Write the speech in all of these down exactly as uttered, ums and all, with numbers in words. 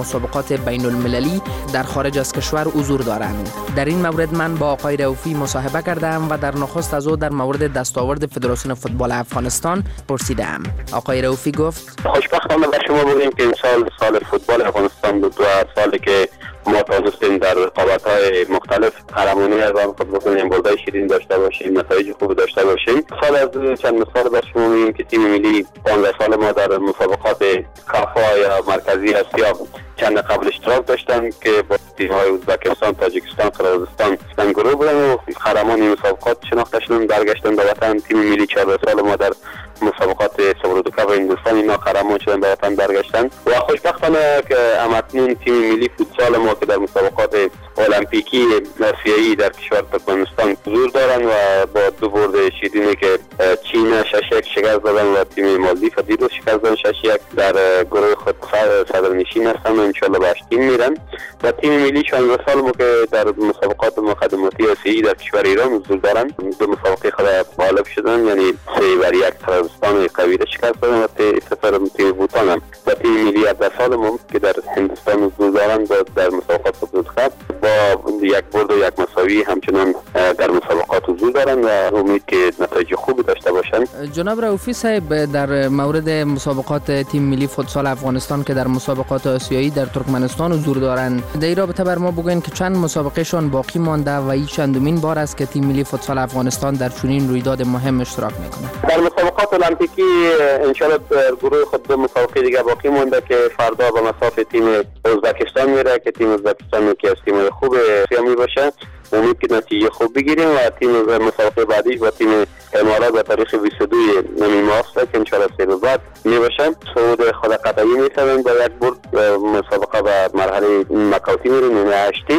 مسابقات بین المللی در خارج از کشور حضور دارند. در این مورد من با آقای رؤوفی مصاحبه کردم و در نخست از او در مورد دستاورد فدراسیون فوتبال افغانستان پرسیدم. آقای رؤوفی گفت: خوشبختانه به شما بگیم که این سال سال فوتبال افغانستان بود و سالی که ما تونستیم در رقابت‌های مختلف قهرمانی از آن خود بکنیم، بردهای شیرین داشته باشیم، نتایج خوب داشته باشیم. سال از چند مثال به شما میگیم که تیم ملی پانزده سال ما در مسابقات کافا یا مرکزی آسیا چند قبل اشتراک داشتن که با تیم‌های ازبکستان، تاجیکستان، قرقیزستان در گروه بودن و قهرمان مسابقات شناخته شدن، برگشتن به وطن. تیم ملی چهارده سال ما در مسابقات سبرودوکا و هندوستان اینا قهرمان شدن، به وطن برگشتن و خوشبختانه که همکنون تیم ملی فوتسال ما که در مسابقات المپیکی آسیایی در کشور ترکمنستان حضور دارن و با دو برد شیرینی که چین شش یک شکست دادن و تیم مالدیو دیروز شکست دادن شش یک در گروه خود صدرنشین هستن و ان شاء الله به هشتم میرن. و تیم ملی شانزده سال ما که در مسابقات مقدماتی آسیایی در کشور ایران حضور دارن، دو مسابقه خود غالب شدن، یعنی سه بر یک قرقیزستان قوی را شکست دادن و صفر تیم بوتان هم. و تیم ملی هفده سال ما که در هندوستان حضور دارن در مسابقات فوتبال با یک برد و یک مساوی همچنان در مسابقات حضور دارن و امید که نتایج خوبی داشته باشن. جناب رؤوفی صاحب، در مورد مسابقات تیم ملی فوتسال افغانستان که در مسابقات آسیایی در ترکمنستان حضور دارند، در این رابطه بر ما بگوین که چند مسابقه شون باقی مانده و این چندمین بار است که تیم ملی فوتسال افغانستان در چنین رویداد مهم اشتراک میکنه؟ در مسابقات المپیکی ان شاء الله در گروه خود دو مسابقه دیگه باقی مونده که فردا به مسافت تیم ازبکستان میره که تیم ازبکستان که از تیم خوب سیامی باشه، امید که نتیجه خوب بگیریم و تیم مسابقه بعدی و تیم امارات به تاریخ بیست و دو نمی ماه است که ان شاء الله سه روز بعد میباشن. صعود خود قطعی میشن با یک برد مسابقه به مرحله نکاتی میریم نیمه هشتم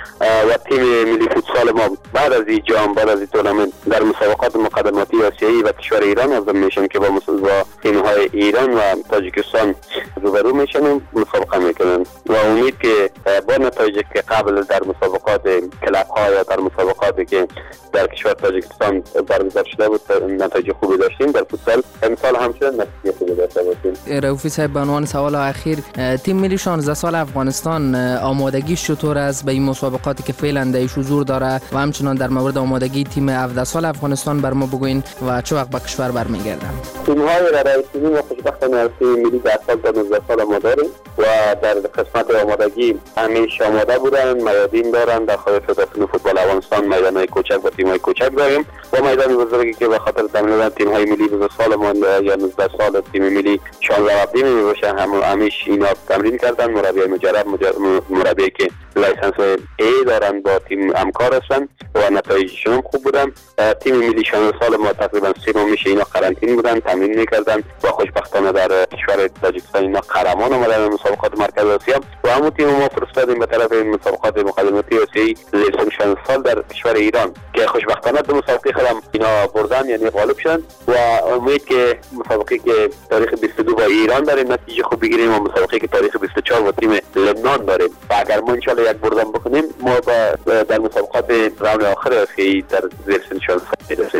و تیم ملی فوتسال ما بعد از این جام، بعد از این تورنمنت در مسابقات مقدماتی آسیایی و کشور ایران عزم میشن که با تیم‌های ایران و تاجیکستان روبرو میشن، مسابقه میکنن و امید که با نتایجی که قبل در مسابقات کلاب ها یا در مسابقاتی که در کشور تاجیکستان برگزار شده بود نتایج خوبی داشتیم، در فوتسال امسال همچنین نتیجه خوبی داشته باشیم. رؤوفی صاحب، به عنوان سوال اخیر، تیم ملی شانزده سال افغانستان آمادگی چطور است به این مسابقاتی که فعلا درش حضور داره و همچنان در مورد آمادگی تیم هفده سال افغانستان بر ما بگوین و چه وقت به کشور برمیگردن؟ تیم‌های رئیسی ما خوشبختانه تیم ملی در سال نوزده سال ما داریم و در قسمت آمادگی همیشه آماده بودن، میادین دارن. در خارج فدراسیون فوتبال افغانستان میدان‌های کوچک و تیم‌های کوچک داریم و میدان بزرگی که به خاطر تامین تیم‌های ملی بیست سال ما یا نوزده سال تیم ملی شانزده قبلی میباشه، هم همیشه اینا تمرین کردن. مربی مجرب مربی که لایسنس ای دارن با تیم همکار هستن و نتایجشون خوب بودن. تیم ملی شانزده سال ما تقریبا سه ماه میشه اینا قرنطینه بودن، تمرین میکردن و خوشبختانه در کشور تاجیکستان اینا قهرمان اومدن مسابقات مرکز آسیا و همون تیم ما فرستادیم به طرف مسابقات مقدماتی آسیایی زیر شانزده سال در کشور ایران که خوشبختانه دو مسابقه خودم اینا بردن، یعنی غالب شدن و امید که مسابقه که تاریخ بیست و دو با ایران داریم نتیجه خوب بگیریم و مسابقه که تاریخ بیست و چهار با تیم لبنان داریم و اگر ما ان شاء الله یک بردن بکنیم ما در مسابقات راند آخر آسیایی در زیر سن شانزده سال میرسیم.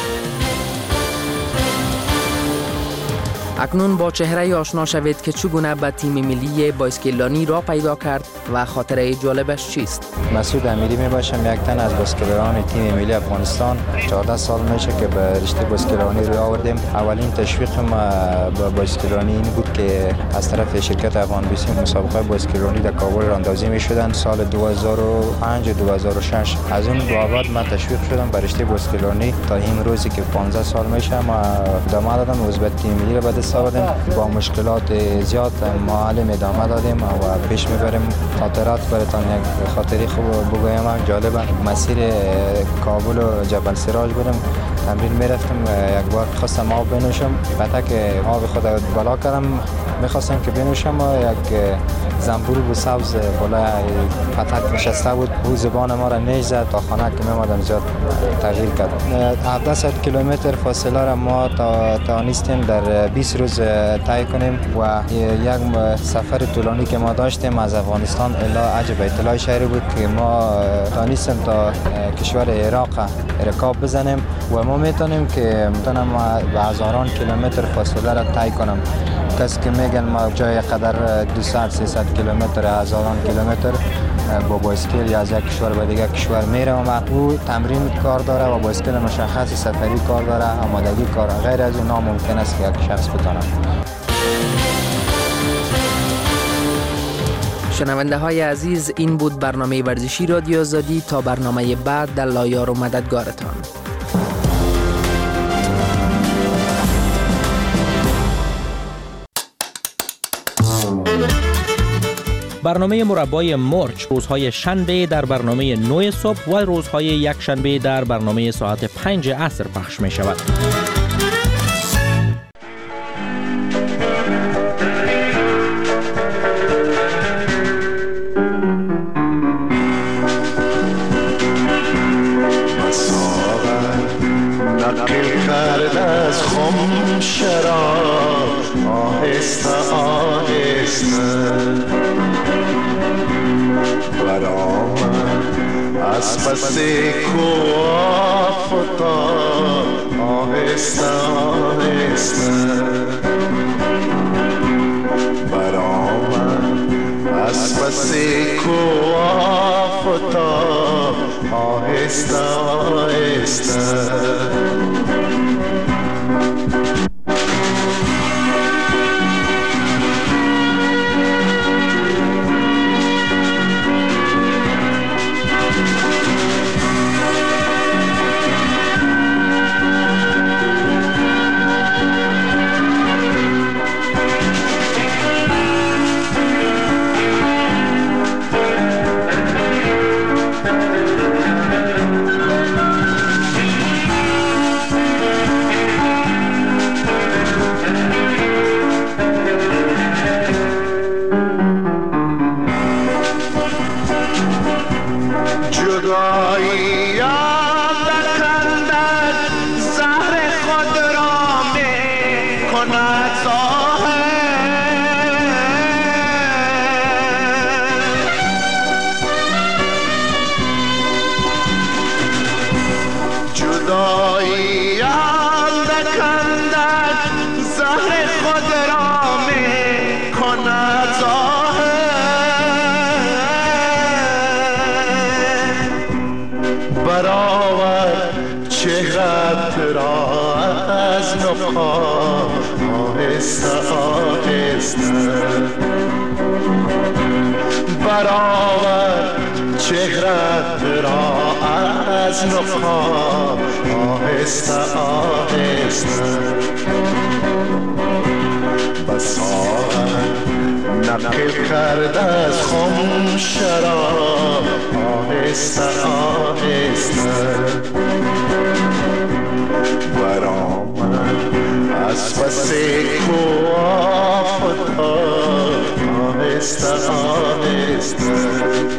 اکنون با چهره آشنا شوید که چگونه به تیم ملی باسکتبالی را پیدا کرد و خاطره جالبش چیست. مسعود امیری می باشم، یک تن از باسکتبالان تیم ملی افغانستان. چهارده سال میشه که به رشته باسکتبالی رو آوردیم. اولین تشویقم به باسکتبالی این بود که از طرف شرکت افغان بیسی مسابقه باسکتبالی در کابل راندازی می شدن سال دو هزار و پنج و دو هزار و شش. از اون بعد من تشویق شدم به رشته باسکتبالی تا این روزی که پانزده سال میشه ما ادامه دادم و به تیم ملی رو با مشکلات زیاد معلم ادامه دادیم و پیش میبریم. خاطرات براتون یک خاطری خوب بگویم، جالب. مسیر کابل و جبل سراج بودم، تمرین میرفتم، یک بار خواستم آب بنوشم، بعد که آب خود بالا کردم میخواستم که بنوشم و یک زنبور بود سبز بالا پتک نشسته بود، او زبان ما را نیش زد. تا خانه که میمادم زیاد تغییر کرد. هفده کیلومتر فاصله را ما تا تانستیم در بیست روز طی کنیم و یک سفر طولانی که ما داشتیم از افغانستان الی عجب اطلاع شهری بود که ما تانستیم تا کشور عراق رکاب بزنیم و ما میتونیم که میتونم به هزاران کیلومتر فاصله را طی کنم کسی که میگن ما جای قدر دویست سیصد کیلومتر هزاران کیلومتر با بایسکل از یک کشور به دیگر کشور میره و او تمرین کار داره و بایسکل مشخص سفری کار داره، آمادگی کار. غیر از اون ناممکن است که یک شخص بتونه. شنونده های عزیز، این بود برنامه ورزشی رادیو آزادی. تا برنامه بعد در لایار و مددگارتان. برنامه مربای مرچ روزهای شنبه در برنامه نه صبح و روزهای یک شنبه در برنامه ساعت پنج عصر پخش می شود. نقل کرد از خم شراب آهسته آهسته برآمد از پس کوه فتاد آهسته آهسته برآمد از پس کوه فتاد آهسته آهسته برآورد چهرت را از نقاب آهسته آهسته بساعت نقل کرد از خم شراب آهسته آهسته برآمد از پس کوه فتاد آهسته آهسته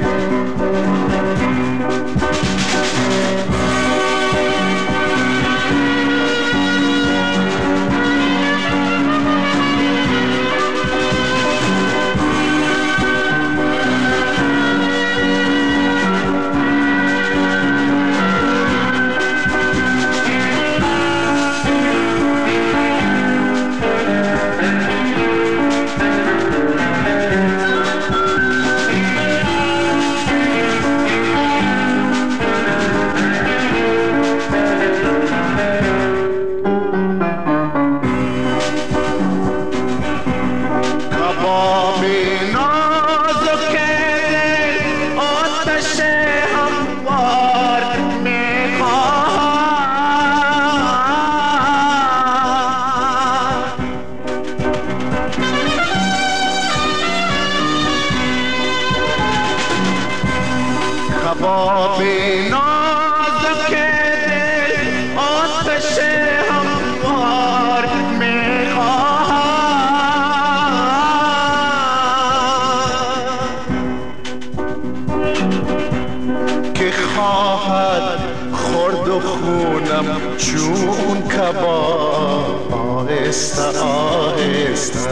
چون کباب آهسته آهسته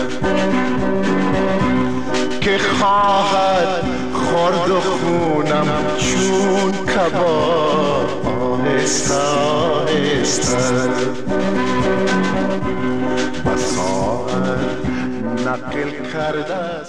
که خواهد خورد و خونم چون کباب آهسته آهسته مساعد نقل کرده